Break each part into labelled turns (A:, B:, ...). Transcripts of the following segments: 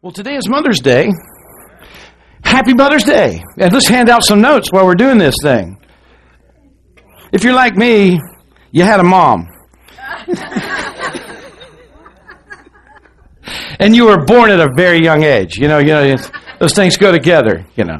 A: Well, today is Mother's Day. Happy Mother's Day. And let's hand out some notes while we're doing this thing. If you're like me, you had a mom. And you were born at a very young age. You know, those things go together, you know.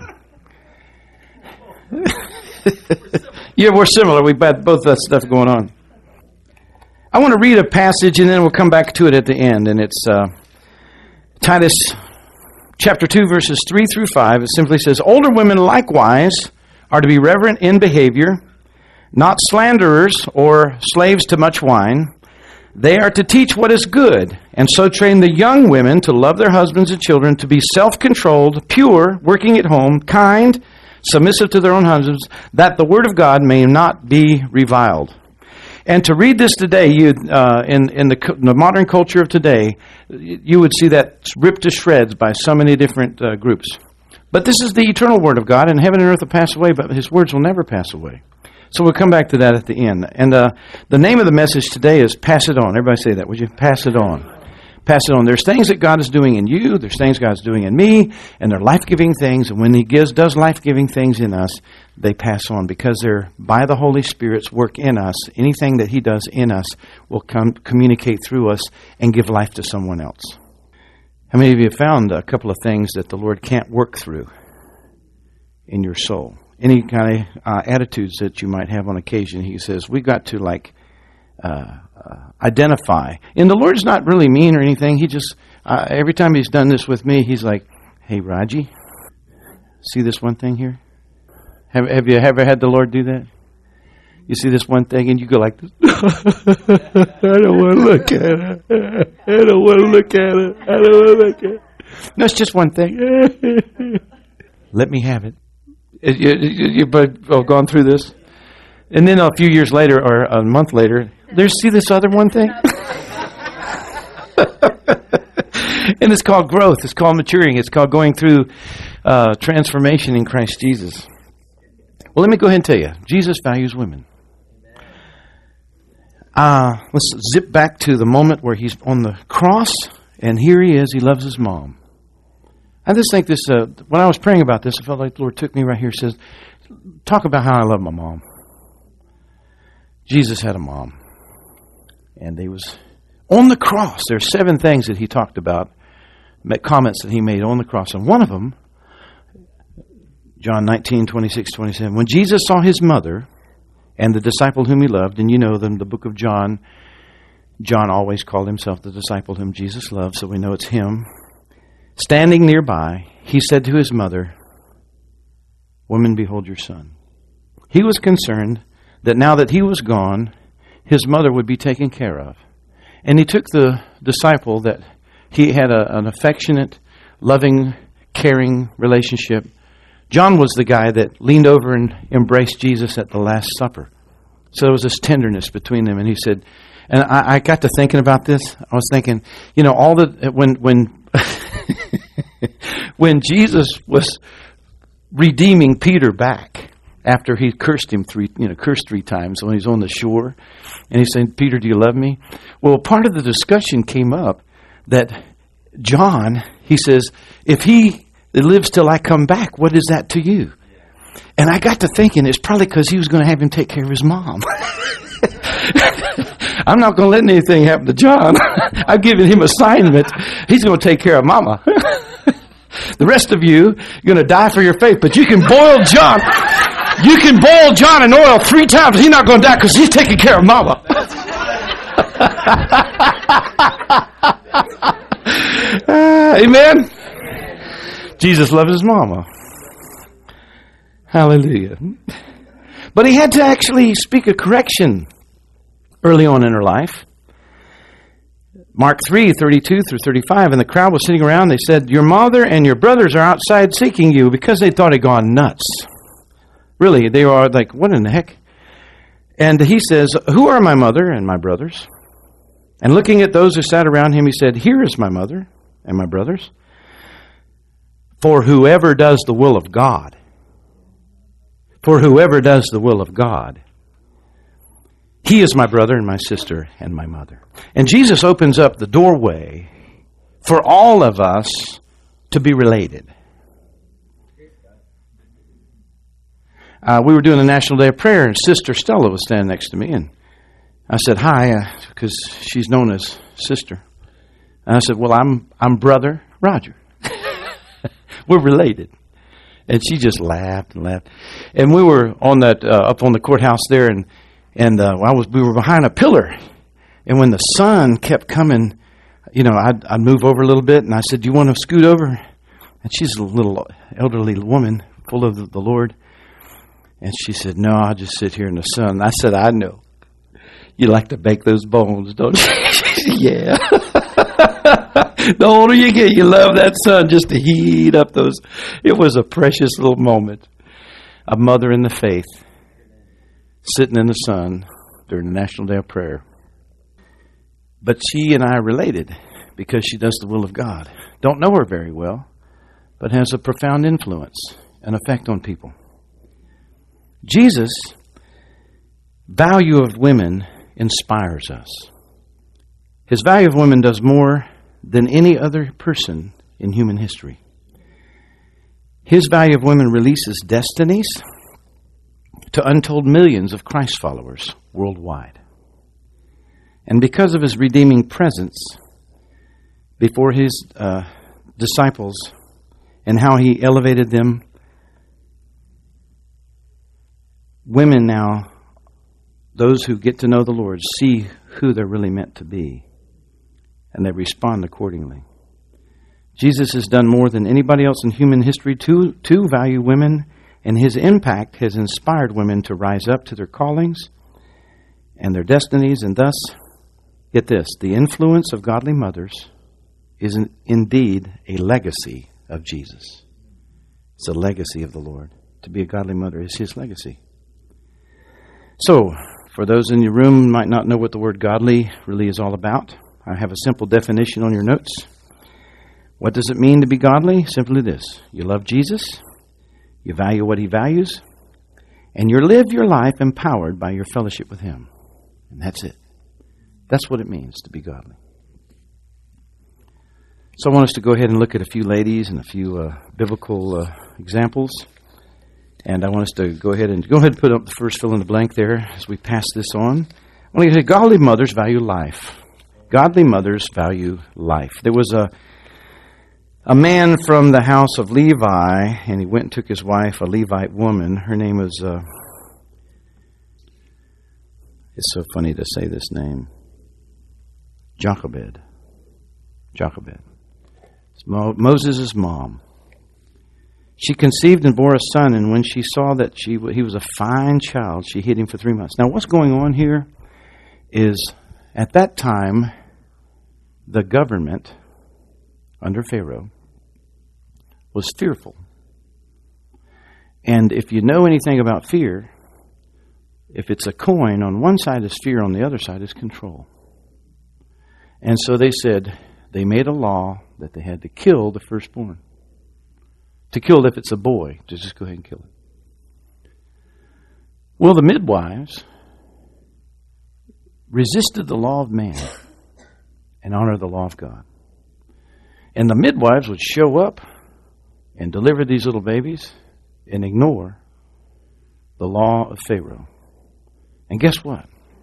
A: Yeah, we're similar. We've got both that stuff going on. I want to read a passage, and then we'll come back to it at the end. And it's Titus chapter 2, verses 3 through 5. It simply says, "Older women likewise are to be reverent in behavior, not slanderers or slaves to much wine. They are to teach what is good, and so train the young women to love their husbands and children, to be self-controlled, pure, working at home, kind, submissive to their own husbands, that the word of God may not be reviled." And to read this today, in the modern culture of today, you would see that ripped to shreds by so many different groups. But this is the eternal word of God, and heaven and earth will pass away, but his words will never pass away. So we'll come back to that at the end. And the name of the message today is Pass It On. Everybody say that, would you? Pass it on. Pass it on. There's things that God is doing in you. There's things God's doing in me. And they're life-giving things. And when he does life-giving things in us, they pass on. Because they're by the Holy Spirit's work in us. Anything that he does in us will communicate through us and give life to someone else. How many of you have found a couple of things that the Lord can't work through in your soul? Any kind of attitudes that you might have on occasion, he says, we got to identify. And the Lord's not really mean or anything. He just, every time he's done this with me, he's like, "Hey, Raji, see this one thing here? Have you ever had the Lord do that? You see this one thing and you go like this. I don't want to look at it. I don't want to look at it. I don't want to look at it. No, it's just one thing. Let me have it. You've gone through this. And then a few years later, or a month later, see this other one thing? And it's called growth. It's called maturing. It's called going through transformation in Christ Jesus. Well, let me go ahead and tell you. Jesus values women. Let's zip back to the moment where he's on the cross, and here he is. He loves his mom. I just think this, when I was praying about this, I felt like the Lord took me right here and says, talk about how I love my mom. Jesus had a mom. And they was on the cross. There are 7 things that he talked about, comments that he made on the cross. And one of them, John 19, 26, 27, when Jesus saw his mother and the disciple whom he loved, and you know them, the book of John, John always called himself the disciple whom Jesus loved, so we know it's him. Standing nearby, he said to his mother, "Woman, behold your son." He was concerned that now that he was gone, his mother would be taken care of. And he took the disciple that he had an affectionate, loving, caring relationship. John was the guy that leaned over and embraced Jesus at the Last Supper. So there was this tenderness between them. And he said, and I got to thinking about this. I was thinking, when Jesus was redeeming Peter back after he cursed 3 times when he's on the shore, and he said, "Peter, do you love me?" Well, part of the discussion came up that John, he says, if he lives till I come back, what is that to you? And I got to thinking, it's probably because he was going to have him take care of his mom. I'm not going to let anything happen to John. I've given him assignment. He's going to take care of Mama. The rest of you are going to die for your faith, but you can boil John. You can boil John in oil 3 times. He's not going to die because he's taking care of Mama. Amen. Jesus loves his mama. Hallelujah. But he had to actually speak a correction early on in her life. Mark 3, 32 through 35, and the crowd was sitting around. They said, "Your mother and your brothers are outside seeking you," because they thought he'd gone nuts. Really, they are like, what in the heck? And he says, "Who are my mother and my brothers?" And looking at those who sat around him, he said, "Here is my mother and my brothers. For whoever does the will of God." For whoever does the will of God, he is my brother and my sister and my mother. And Jesus opens up the doorway for all of us to be related. We were doing a National Day of Prayer, and Sister Stella was standing next to me, and I said, hi, because she's known as Sister. And I said, well, I'm Brother Roger. We're related. And she just laughed and laughed. And we were on that up on the courthouse there, and we were behind a pillar. And when the sun kept coming, I'd move over a little bit, and I said, do you want to scoot over? And she's a little elderly woman, full of the Lord. And she said, no, I'll just sit here in the sun. I said, I know. You like to bake those bones, don't you? Yeah. The older you get, you love that sun just to heat up those. It was a precious little moment. A mother in the faith sitting in the sun during the National Day of Prayer. But she and I are related because she does the will of God. Don't know her very well, but has a profound influence and effect on people. Jesus' value of women inspires us. His value of women does more than any other person in human history. His value of women releases destinies to untold millions of Christ followers worldwide. And because of his redeeming presence before his disciples and how he elevated them, women now, those who get to know the Lord, see who they're really meant to be, and they respond accordingly. Jesus has done more than anybody else in human history to value women, and his impact has inspired women to rise up to their callings and their destinies, and thus, get this, the influence of godly mothers is indeed a legacy of Jesus. It's a legacy of the Lord. To be a godly mother is his legacy. So, for those in your room who might not know what the word godly really is all about, I have a simple definition on your notes. What does it mean to be godly? Simply this. You love Jesus, you value what he values, and you live your life empowered by your fellowship with him. And that's it. That's what it means to be godly. So I want us to go ahead and look at a few ladies and a few biblical examples. And I want us to go ahead and put up the first fill in the blank there as we pass this on. I want to say godly mothers value life. Godly mothers value life. There was a man from the house of Levi, and he went and took his wife, a Levite woman. Her name was, it's so funny to say this name, Jochebed. Jochebed. It's Moses' mom. She conceived and bore a son, and when she saw that he was a fine child, she hid him for 3 months. Now, what's going on here is, at that time, the government, under Pharaoh, was fearful. And if you know anything about fear, if it's a coin, on one side is fear, on the other side is control. And so they made a law that they had to kill the firstborn. To kill it if it's a boy, to just go ahead and kill it. Well, the midwives resisted the law of man and honored the law of God. And the midwives would show up and deliver these little babies and ignore the law of Pharaoh. And guess what?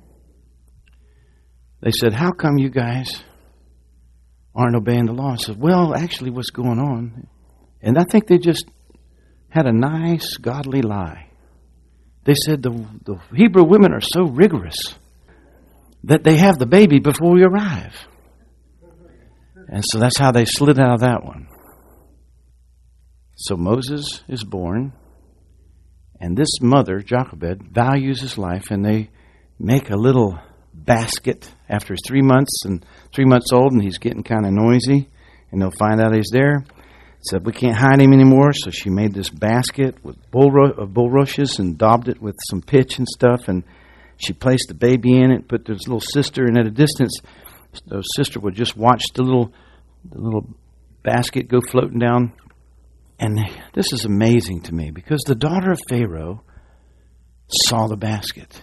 A: They said, how come you guys aren't obeying the law? I said, well, actually what's going on, and I think they just had a nice, godly lie. They said the Hebrew women are so rigorous that they have the baby before we arrive. And so that's how they slid out of that one. So Moses is born, and this mother, Jochebed, values his life, and they make a little basket after he's 3 months old, and he's getting kind of noisy, and they'll find out he's there. Said, we can't hide him anymore, so she made this basket with bulrushes and daubed it with some pitch and stuff, and she placed the baby in it, put this little sister, and at a distance, the sister would just watch the little basket go floating down. And this is amazing to me, because the daughter of Pharaoh saw the basket.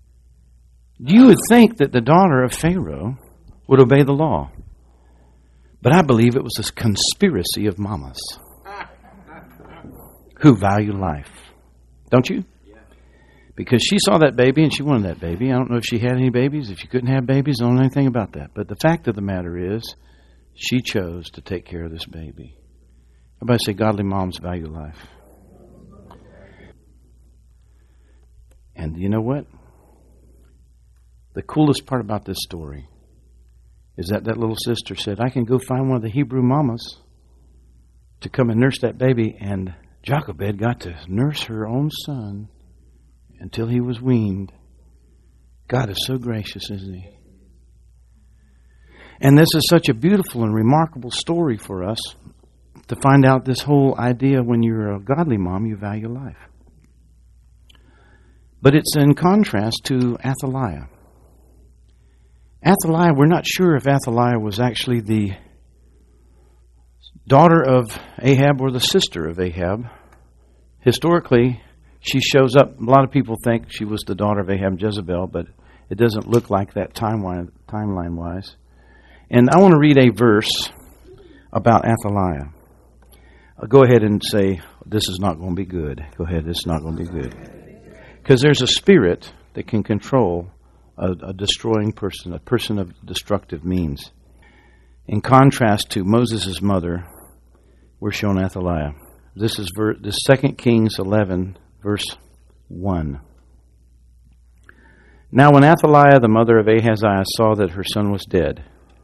A: You would think that the daughter of Pharaoh would obey the law. But I believe it was a conspiracy of mamas who value life. Don't you? Because she saw that baby and she wanted that baby. I don't know if she had any babies, if she couldn't have babies. I don't know anything about that. But the fact of the matter is, she chose to take care of this baby. Everybody say, godly moms value life. And you know what? The coolest part about this story is that little sister said, I can go find one of the Hebrew mamas to come and nurse that baby. And Jochebed got to nurse her own son until he was weaned. God is so gracious, isn't He? And this is such a beautiful and remarkable story for us to find out this whole idea when you're a godly mom, you value life. But it's in contrast to Athaliah. Athaliah, we're not sure if Athaliah was actually the daughter of Ahab or the sister of Ahab. Historically, she shows up. A lot of people think she was the daughter of Ahab and Jezebel, but it doesn't look like that timeline-wise. And I want to read a verse about Athaliah. I'll go ahead and say, this is not going to be good. Go ahead, this is not going to be good. Because there's a spirit that can control a destroying person, a person of destructive means. In contrast to Moses' mother, we're shown Athaliah. This is 2 Kings 11, verse 1. Now when Athaliah, the mother of Ahaziah, saw that her son was dead,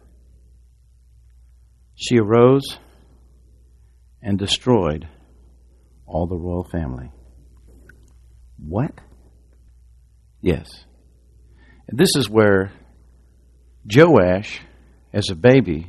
A: she arose and destroyed all the royal family. What? Yes. And this is where Joash, as a baby,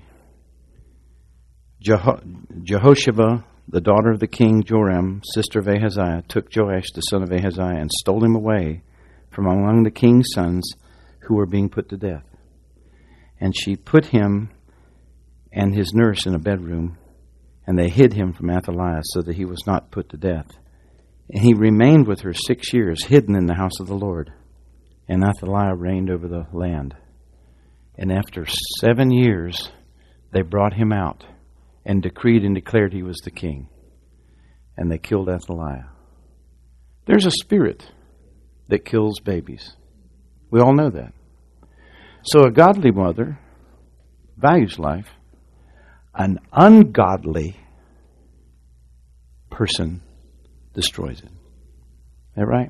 A: Jehosheba, the daughter of the king Joram, sister of Ahaziah, took Joash, the son of Ahaziah, and stole him away from among the king's sons who were being put to death. And she put him and his nurse in a bedroom, and they hid him from Athaliah so that he was not put to death. And he remained with her 6 years, hidden in the house of the Lord. And Athaliah reigned over the land. And after 7 years, they brought him out and decreed and declared he was the king. And they killed Athaliah. There's a spirit that kills babies. We all know that. So a godly mother values life. An ungodly person destroys it. Is that right?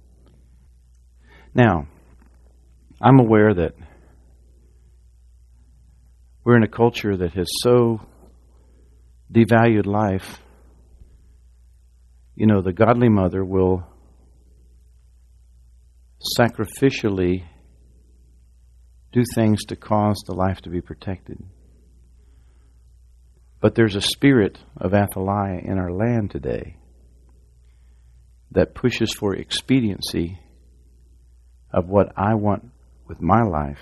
A: Now, I'm aware that we're in a culture that has so devalued life. You know, the godly mother will sacrificially do things to cause the life to be protected. But there's a spirit of Athaliah in our land today that pushes for expediency of what I want with my life.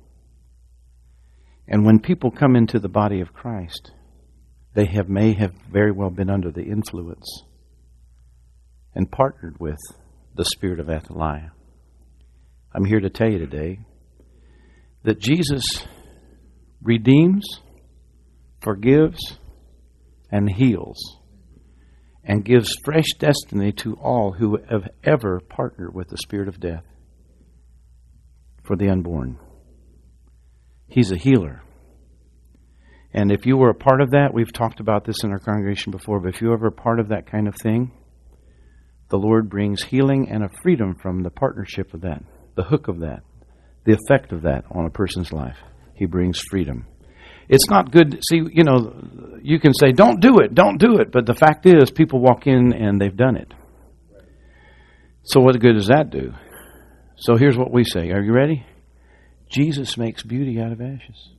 A: And when people come into the body of Christ, they may have very well been under the influence and partnered with the spirit of Athaliah. I'm here to tell you today that Jesus redeems, forgives, and heals, and gives fresh destiny to all who have ever partnered with the spirit of death for the unborn. He's a healer. And if you were a part of that, we've talked about this in our congregation before, but if you're ever a part of that kind of thing, the Lord brings healing and a freedom from the partnership of that, the hook of that, the effect of that on a person's life. He brings freedom. It's not good. See, you know, you can say, don't do it. But the fact is, people walk in and they've done it. So what good does that do? So here's what we say. Are you ready? Jesus makes beauty out of ashes.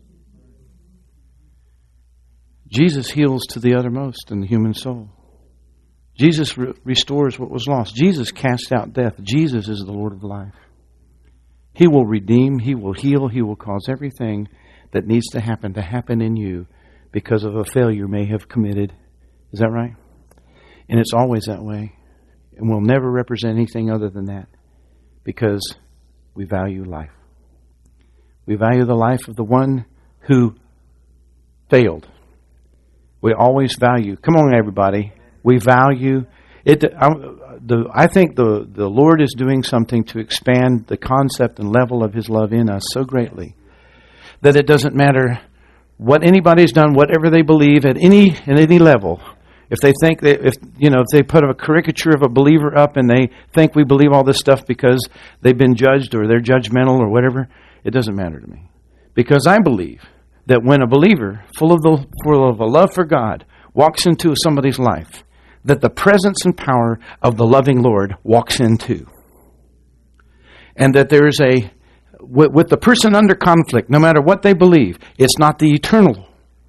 A: Jesus heals to the uttermost in the human soul. Jesus restores what was lost. Jesus casts out death. Jesus is the Lord of life. He will redeem. He will heal. He will cause everything that needs to happen in you because of a failure you may have committed. Is that right? And it's always that way. And we'll never represent anything other than that because we value life. We value the life of the one who failed. We always value. Come on, everybody. We value it. I think the Lord is doing something to expand the concept and level of His love in us so greatly that it doesn't matter what anybody's done, whatever they believe at any level. If they think that if they put a caricature of a believer up and they think we believe all this stuff because they've been judged or they're judgmental or whatever, it doesn't matter to me. Because I believe that when a believer full of a love for God walks into somebody's life, that the presence and power of the loving Lord walks into. And that there is with the person under conflict, no matter what they believe, it's not the eternal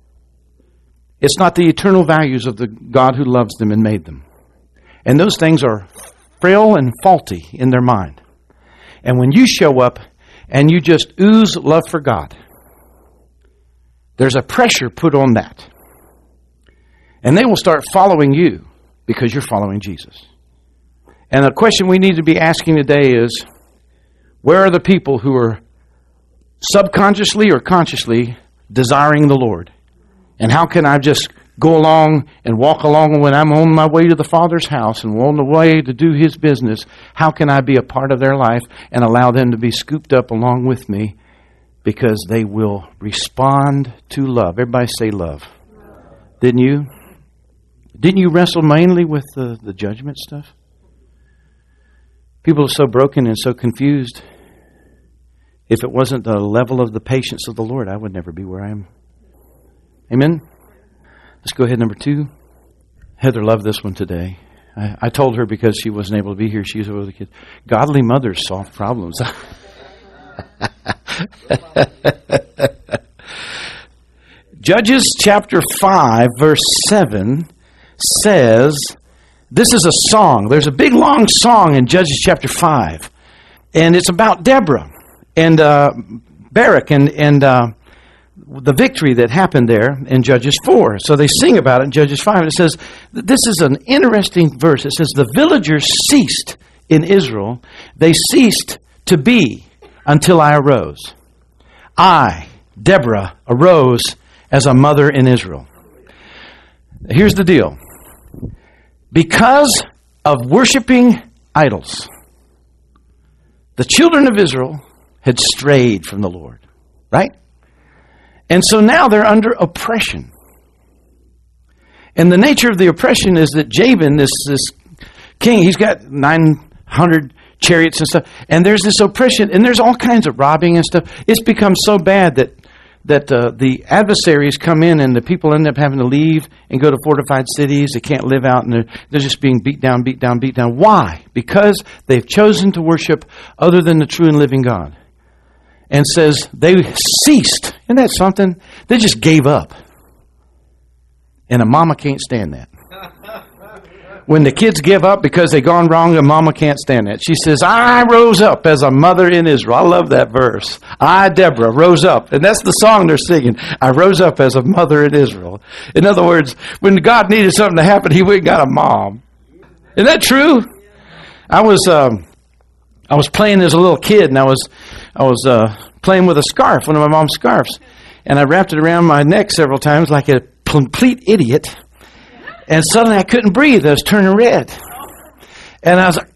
A: values of the God who loves them and made them. And those things are frail and faulty in their mind. And when you show up and you just ooze love for God, there's a pressure put on that. And they will start following you because you're following Jesus. And the question we need to be asking today is, where are the people who are subconsciously or consciously desiring the Lord? And how can I just go along and walk along when I'm on my way to the Father's house and on the way to do His business? How can I be a part of their life and allow them to be scooped up along with me? Because they will respond to love. Everybody say love. Didn't you? Didn't you wrestle mainly with the judgment stuff? People are so broken and so confused. If it wasn't the level of the patience of the Lord, I would never be where I am. Amen? Let's go ahead, number 2. Heather loved this one today. I told her because she wasn't able to be here, she was with the kids. Godly mothers solve problems. Judges chapter 5, verse 7 says, this is a song. There's a big long song in Judges chapter 5. And it's about Deborah and Barak and the victory that happened there in Judges 4. So they sing about it in Judges 5. And it says, this is an interesting verse. It says, the villagers ceased in Israel. They ceased to be until I arose. I, Deborah, arose as a mother in Israel. Here's the deal. Because of worshiping idols, the children of Israel had strayed from the Lord. Right? And so now they're under oppression. And the nature of the oppression is that Jabin, this king, he's got 900 chariots and stuff. And there's this oppression, and there's all kinds of robbing and stuff. It's become so bad that the adversaries come in and the people end up having to leave and go to fortified cities. They can't live out, and they're just being beat down. Why? Because they've chosen to worship other than the true and living God. And says they ceased. Isn't that something? They just gave up. And a mama can't stand that. When the kids give up because they've gone wrong, a mama can't stand that. She says, I rose up as a mother in Israel. I love that verse. I, Deborah, rose up. And that's the song they're singing. I rose up as a mother in Israel. In other words, when God needed something to happen, He went and got a mom. Isn't that true? I was playing as a little kid, and I was playing with a scarf, one of my mom's scarves. And I wrapped it around my neck several times like a complete idiot. And suddenly I couldn't breathe. I was turning red. And I was like,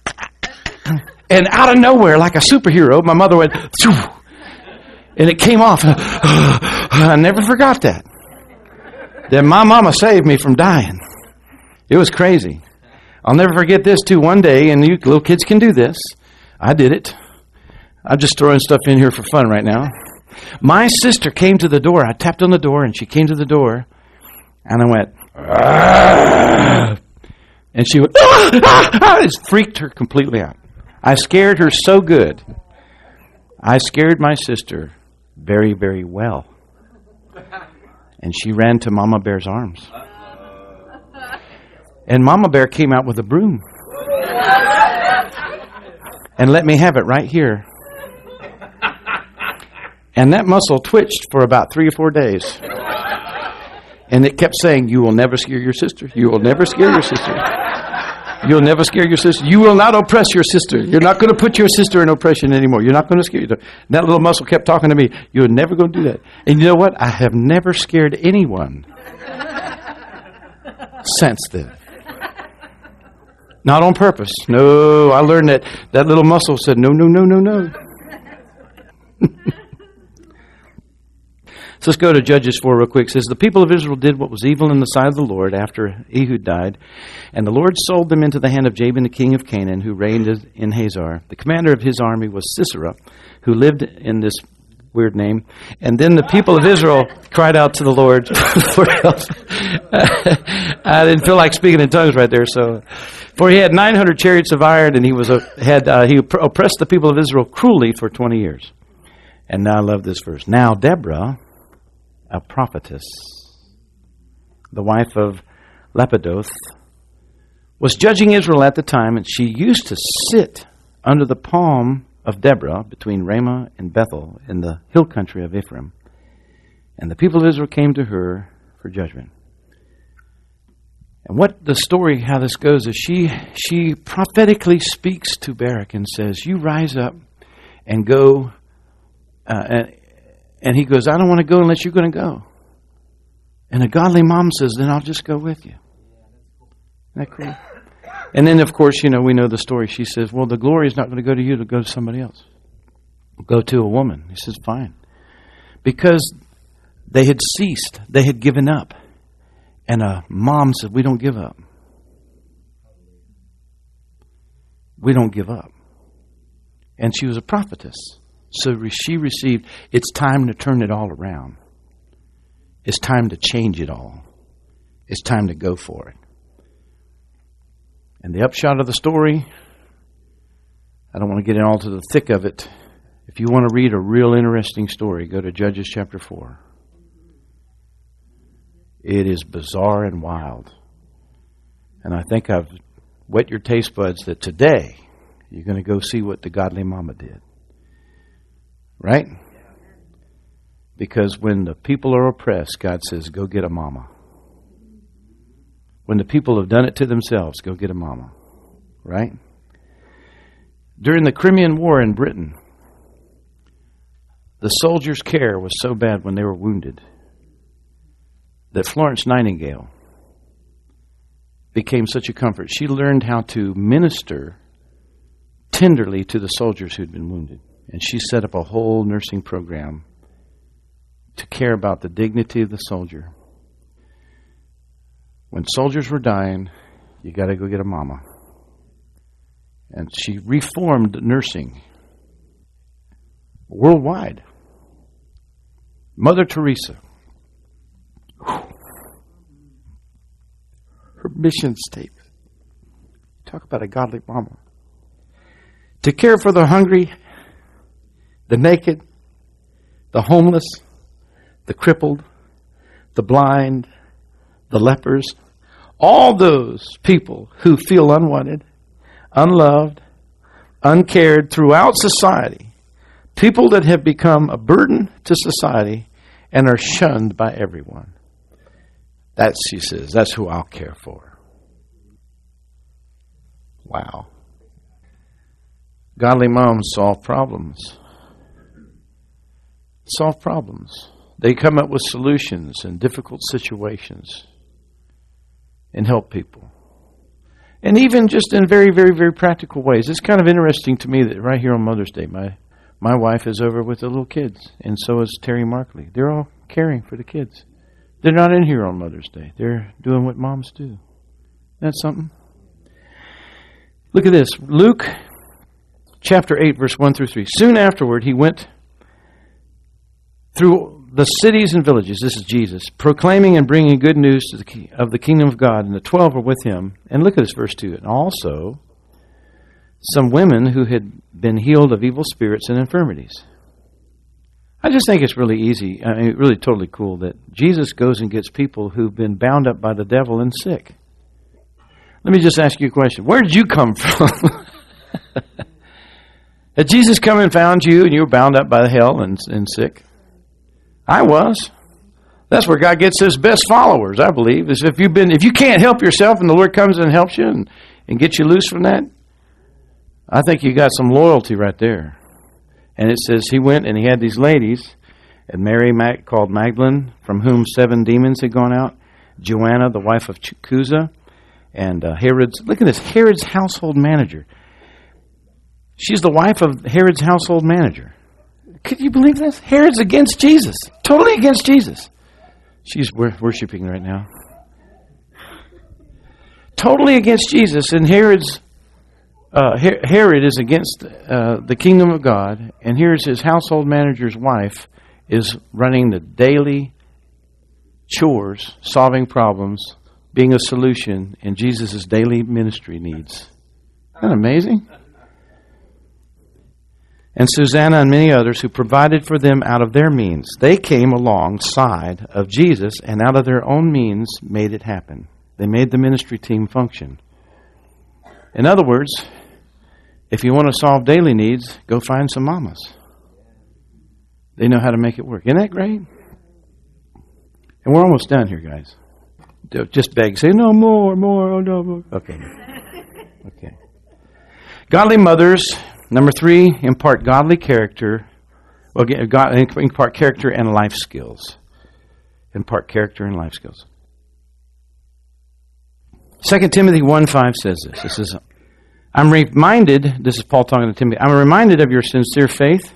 A: and out of nowhere, like a superhero, my mother went, Phew, and it came off. I never forgot that. Then my mama saved me from dying. It was crazy. I'll never forget this, too. One day, and you little kids can do this. I did it. I'm just throwing stuff in here for fun right now. My sister came to the door. I tapped on the door, and she came to the door. And I went, ah! And she went, it freaked her completely out. I scared her so good. I scared my sister very, very well. And she ran to Mama Bear's arms. And Mama Bear came out with a broom. And let me have it right here. And that muscle twitched for about 3 or 4 days. And it kept saying, you will never scare your sister. You will never scare your sister. You'll never scare your sister. You will not oppress your sister. You're not going to put your sister in oppression anymore. You're not going to scare her. And that little muscle kept talking to me. You're never going to do that. And you know what? I have never scared anyone since then. Not on purpose. No, I learned that little muscle said, no, no, no, no, no. So let's go to Judges 4 real quick. It says, the people of Israel did what was evil in the sight of the Lord after Ehud died. And the Lord sold them into the hand of Jabin, the king of Canaan, who reigned in Hazor. The commander of his army was Sisera, who lived in this weird name. And then the people of Israel cried out to the Lord for help. I didn't feel like speaking in tongues right there. For he had 900 chariots of iron, and he oppressed the people of Israel cruelly for 20 years. And now I love this verse. Now Deborah, a prophetess, the wife of Lapidoth, was judging Israel at the time, and she used to sit under the palm of Deborah between Ramah and Bethel in the hill country of Ephraim. And the people of Israel came to her for judgment. And what the story, how this goes, is she prophetically speaks to Barak and says, you rise up and go. And he goes, I don't want to go unless you're going to go. And a godly mom says, then I'll just go with you. Isn't that cool? And then, of course, we know the story. She says, well, the glory is not going to go to you, it'll go to somebody else. Go to a woman. He says, fine. Because they had ceased. They had given up. And a mom said, we don't give up. We don't give up. And she was a prophetess. So she received, it's time to turn it all around. It's time to change it all. It's time to go for it. And the upshot of the story, I don't want to get in all to the thick of it. If you want to read a real interesting story, go to Judges chapter 4. It is bizarre and wild. And I think I've whet your taste buds that today you're going to go see what the godly mama did. Right? Because when the people are oppressed, God says, go get a mama. When the people have done it to themselves, go get a mama. Right? During the Crimean War in Britain, the soldiers' care was so bad when they were wounded that Florence Nightingale became such a comfort. She learned how to minister tenderly to the soldiers who'd been wounded. And she set up a whole nursing program to care about the dignity of the soldier. When soldiers were dying, you got to go get a mama. And she reformed nursing worldwide. Mother Teresa. Her mission statement. Talk about a godly mama. To care for the hungry, the naked, the homeless, the crippled, the blind, the lepers, all those people who feel unwanted, unloved, uncared throughout society, people that have become a burden to society and are shunned by everyone. That's, she says, that's who I'll care for. Wow. Godly moms solve problems. Solve problems. They come up with solutions in difficult situations and help people. And even just in very, very, very practical ways. It's kind of interesting to me that right here on Mother's Day, my wife is over with the little kids, and so is Terry Markley. They're all caring for the kids. They're not in here on Mother's Day. They're doing what moms do. That's something. Look at this. Luke chapter 8, verse 1 through 3. Soon afterward, he went through the cities and villages, this is Jesus, proclaiming and bringing good news of the kingdom of God, and the 12 were with him. And look at this, verse 2. And also some women who had been healed of evil spirits and infirmities. I just think it's really easy, really totally cool that Jesus goes and gets people who've been bound up by the devil and sick. Let me just ask you a question. Where did you come from? Had Jesus come and found you and you were bound up by hell and sick? I was. That's where God gets his best followers, I believe. Is if you can't help yourself and the Lord comes and helps you and get you loose from that, I think you got some loyalty right there. And it says he went and he had these ladies, and Mary called Magdalene, from whom 7 demons had gone out, Joanna, the wife of Chuza, and look at this, Herod's household manager. She's the wife of Herod's household manager. Could you believe this? Herod's against Jesus. Totally against Jesus. She's worshiping right now. Totally against Jesus. And Herod is against the kingdom of God. And here's his household manager's wife is running the daily chores, solving problems, being a solution in Jesus' daily ministry needs. Isn't that amazing? And Susanna and many others who provided for them out of their means. They came alongside of Jesus and out of their own means made it happen. They made the ministry team function. In other words, if you want to solve daily needs, go find some mamas. They know how to make it work. Isn't that great? And we're almost done here, guys. Just beg. Say, no more, oh, no more. Okay. Okay. Godly mothers. Number 3, impart godly character. Well, impart character and life skills. Impart character and life skills. 2 Timothy 1:5 says this. It says, I'm reminded, this is Paul talking to Timothy, I'm reminded of your sincere faith,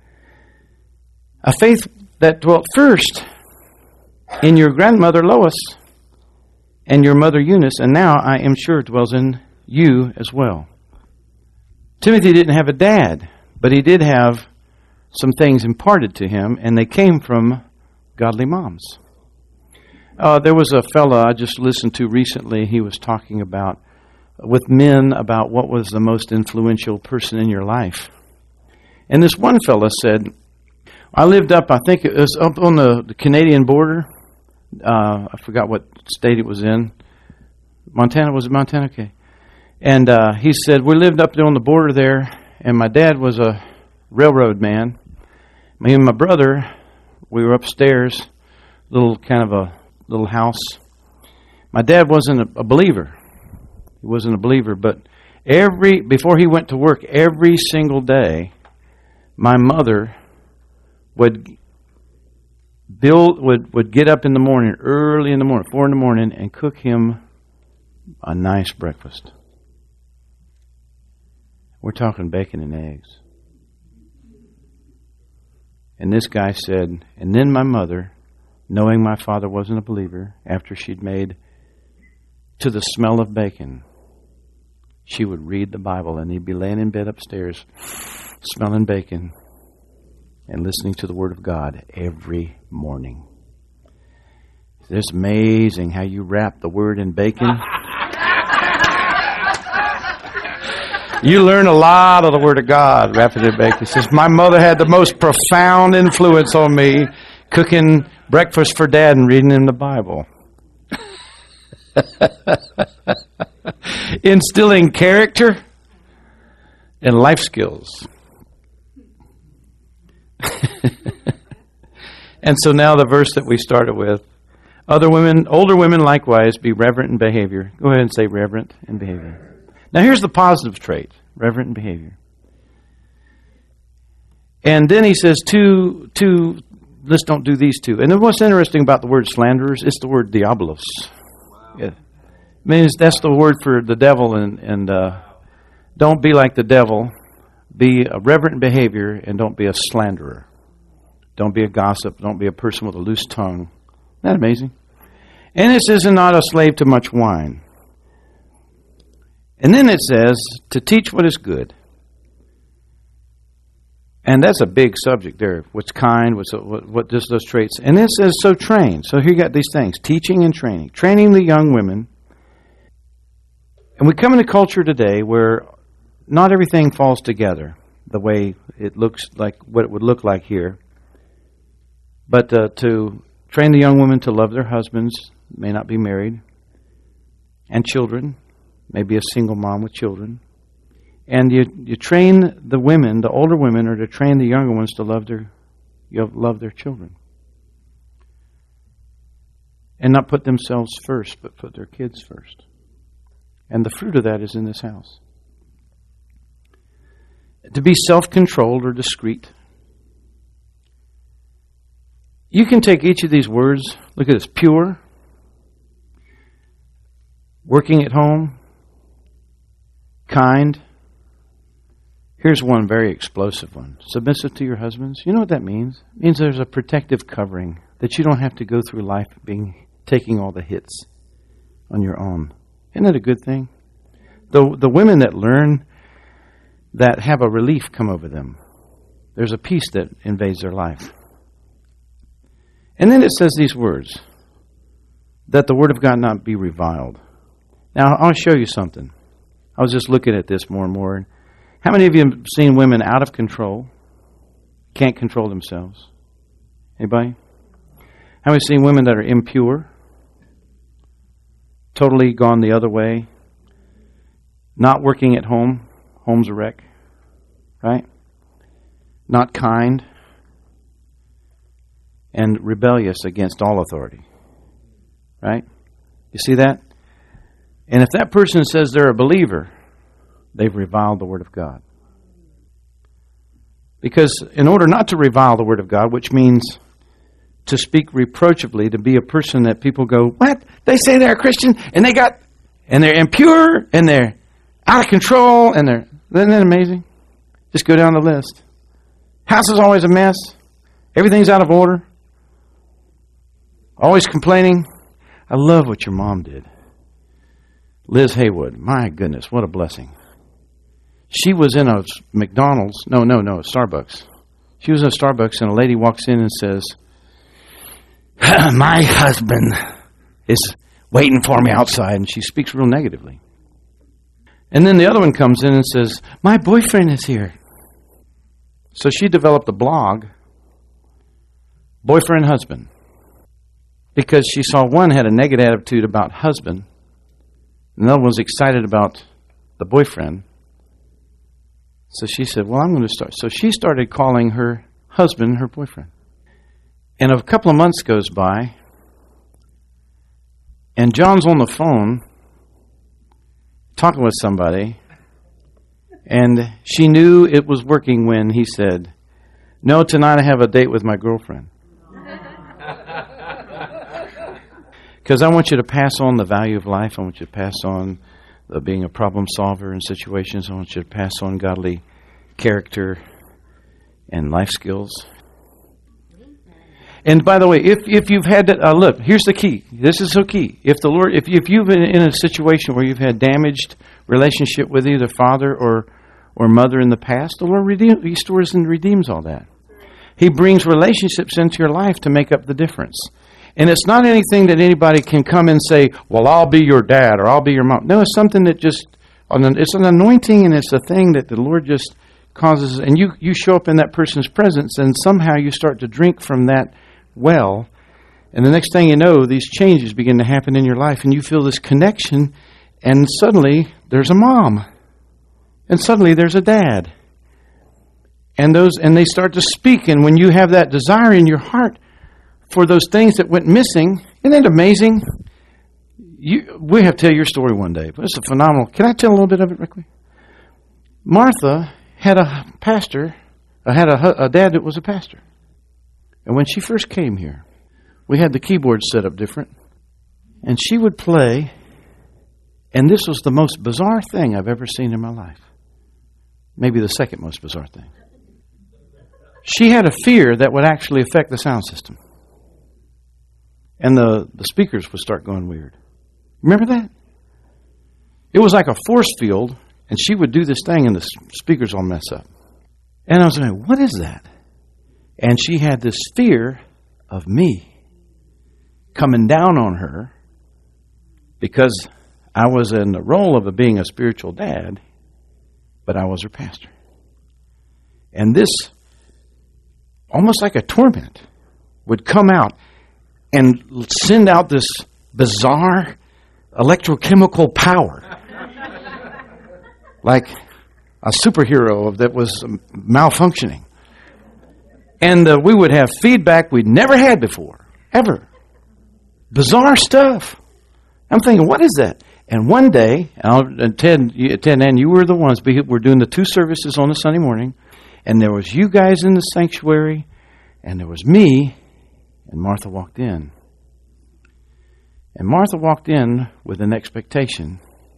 A: a faith that dwelt first in your grandmother Lois and your mother Eunice, and now I am sure dwells in you as well. Timothy didn't have a dad, but he did have some things imparted to him, and they came from godly moms. There was a fella I just listened to recently. He was talking with men about what was the most influential person in your life. And this one fella said, I lived I think it was up on the Canadian border. I forgot what state it was in. Montana, was it Montana? Okay. And he said, we lived up there on the border there, and my dad was a railroad man. Me and my brother, we were upstairs, kind of a little house. My dad wasn't a believer. He wasn't a believer, but before he went to work, every single day, my mother would get up in the morning, early in the morning, 4 in the morning, and cook him a nice breakfast. We're talking bacon and eggs. And this guy said, and then my mother, knowing my father wasn't a believer, after she'd made to the smell of bacon, she would read the Bible, and he'd be laying in bed upstairs, smelling bacon and listening to the Word of God every morning. It's amazing how you wrap the Word in bacon. You learn a lot of the Word of God wrapping it in bacon. It says, my mother had the most profound influence on me, cooking breakfast for Dad and reading him the Bible. Instilling character and life skills. And so now the verse that we started with. Older women likewise, be reverent in behavior. Go ahead and say reverent in behavior. Now here's the positive trait, reverent in behavior. And then he says let's don't do these two. And then what's interesting about the word slanderers, it's the word diabolos. Wow. It means that's the word for the devil, and don't be like the devil. Be a reverent in behavior, and don't be a slanderer. Don't be a gossip. Don't be a person with a loose tongue. Isn't that amazing? And it says, and not a slave to much wine. And then it says, to teach what is good. And that's a big subject there. What's kind, what does those traits. And it says, so train. So here you got these things, teaching and training. Training the young women. And we come in a culture today where not everything falls together the way it looks like, what it would look like here. But to train the young women to love their husbands, may not be married, and children, maybe a single mom with children. And you train the women, the older women, or to train the younger ones to love their children. And not put themselves first, but put their kids first. And the fruit of that is in this house. To be self-controlled or discreet. You can take each of these words. Look at this. Pure. Working at home. Kind. Here's one very explosive one. Submissive to your husbands. You know what that means? It means there's a protective covering that you don't have to go through life taking all the hits on your own. Isn't that a good thing? The women that learn that have a relief come over them. There's a peace that invades their life. And then it says these words, that the word of God not be reviled. Now, I'll show you something. I was just looking at this more and more. How many of you have seen women out of control, can't control themselves? Anybody? How many have seen women that are impure, totally gone the other way, not working at home, home's a wreck, right? Not kind, and rebellious against all authority, right? You see that? And if that person says they're a believer, they've reviled the Word of God. Because in order not to revile the Word of God, which means to speak reproachably, to be a person that people go, what? They say they're a Christian, and they're impure, and they're out of control, and isn't that amazing? Just go down the list. House is always a mess. Everything's out of order. Always complaining. I love what your mom did. Liz Haywood. My goodness, what a blessing. She was in a McDonald's. No, Starbucks. She was in a Starbucks, and a lady walks in and says, my husband is waiting for me outside, and she speaks real negatively. And then the other one comes in and says, my boyfriend is here. So she developed a blog, boyfriend, husband, because she saw one had a negative attitude about husband, and the other one was excited about the boyfriend. So she said, well, I'm going to start. So she started calling her husband her boyfriend. And a couple of months goes by, and John's on the phone talking with somebody, and she knew it was working when he said, no, tonight I have a date with my girlfriend. Because I want you to pass on the value of life. I want you to pass on being a problem solver in situations. I want you to pass on godly character and life skills. And by the way, if you've had to, look, here's the key. This is so key. If you've been in a situation where you've had damaged relationship with either father or mother in the past, the Lord restores and redeems all that. He brings relationships into your life to make up the difference. And it's not anything that anybody can come and say, well, I'll be your dad or I'll be your mom. No, it's something that it's an anointing, and it's a thing that the Lord just causes. And you show up in that person's presence, and somehow you start to drink from that well. And the next thing you know, these changes begin to happen in your life, and you feel this connection, and suddenly there's a mom. And suddenly there's a dad. And they start to speak. And when you have that desire in your heart for those things that went missing, isn't it amazing? We have to tell your story one day. But it's a phenomenal. Can I tell a little bit of it real quick? Martha had a pastor, had a dad that was a pastor. And when she first came here, we had the keyboard set up different. And she would play, and this was the most bizarre thing I've ever seen in my life. Maybe the second most bizarre thing. She had a fear that would actually affect the sound system. And the speakers would start going weird. Remember that? It was like a force field, and she would do this thing, and the speakers all mess up. And I was like, what is that? And she had this fear of me coming down on her because I was in the role of being a spiritual dad, but I was her pastor. And this, almost like a torment, would come out and send out this bizarre electrochemical power. Like a superhero that was malfunctioning. And we would have feedback we'd never had before, ever. Bizarre stuff. I'm thinking, what is that? And one day, Ted and you were the ones, we were doing the 2 services on a Sunday morning, and there was you guys in the sanctuary, and there was me, and Martha walked in. And Martha walked in with an expectation,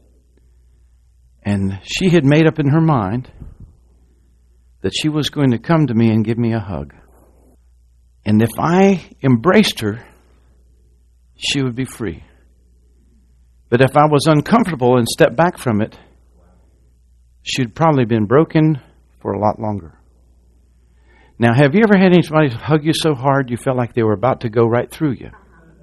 A: and she had made up in her mind that she was going to come to me and give me a hug. And if I embraced her, she would be free. But if I was uncomfortable and stepped back from it, she'd probably been broken for a lot longer. Now, have you ever had anybody hug you so hard you felt like they were about to go right through you?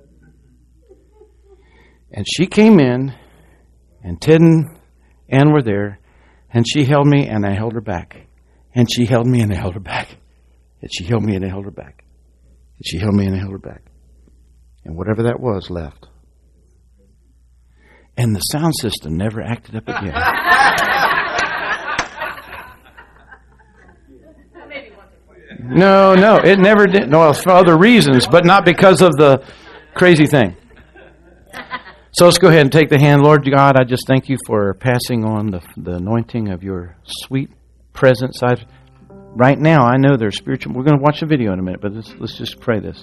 A: And she came in, and Ted and Ann were there, and she held me, and I held her back. And she held me, and I held her back. And she held me, and I held her back. And she held me, and I held her back. And whatever that was left. And the sound system never acted up again. No, it never did. No, for other reasons, but not because of the crazy thing. So let's go ahead and take the hand. Lord God, I just thank you for passing on the anointing of your sweet presence. Right now, I know there's spiritual. We're going to watch a video in a minute, but let's just pray this.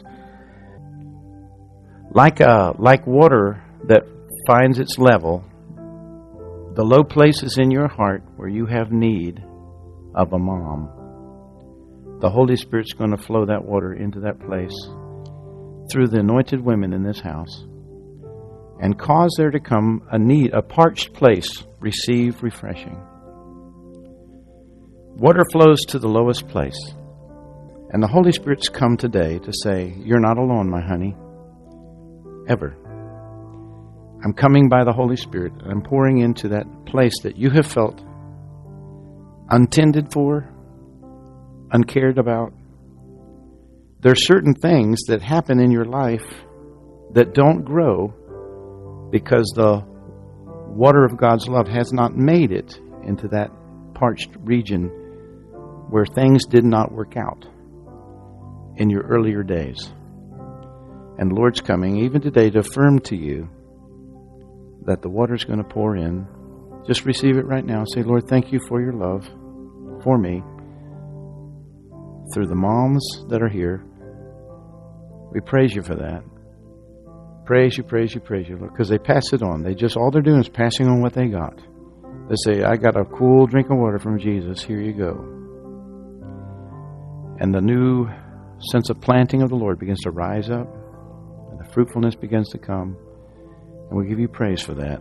A: Like water that finds its level, the low places in your heart where you have need of a mom, the Holy Spirit's going to flow that water into that place through the anointed women in this house and cause there to come a parched place, receive refreshing. Water flows to the lowest place. And the Holy Spirit's come today to say, you're not alone, my honey, ever. I'm coming by the Holy Spirit, and I'm pouring into that place that you have felt untended for, uncared about. There's certain things that happen in your life that don't grow because the water of God's love has not made it into that parched region where things did not work out in your earlier days. And the Lord's coming even today to affirm to you that the water's going to pour in. Just receive it right now. Say, Lord, thank you for your love for me through the moms that are here. We praise you for that. Praise you, praise you, praise you, Lord, because they pass it on. All they're doing is passing on what they got. They say, I got a cool drink of water from Jesus. Here you go. And the new sense of planting of the Lord begins to rise up, and the fruitfulness begins to come. And we give you praise for that.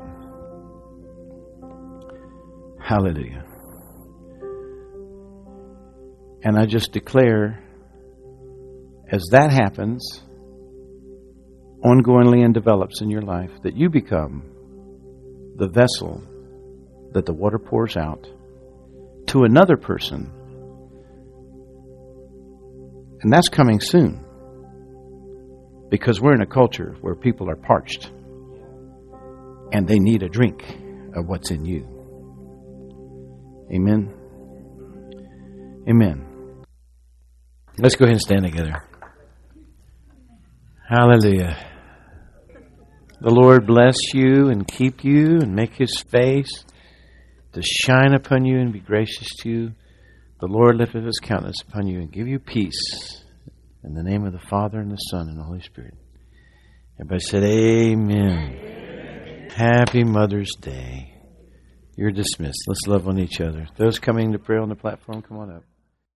A: Hallelujah. And I just declare, as that happens, ongoingly and develops in your life, that you become the vessel that the water pours out to another person. And that's coming soon. Because we're in a culture where people are parched. And they need a drink of what's in you. Amen. Amen. Let's go ahead and stand together. Hallelujah. The Lord bless you and keep you and make his face to shine upon you and be gracious to you. The Lord lift up his countenance upon you and give you peace. In the name of the Father and the Son and the Holy Spirit. Everybody said amen. Happy Mother's Day. You're dismissed. Let's love on each other. Those coming to pray on the platform, come on up.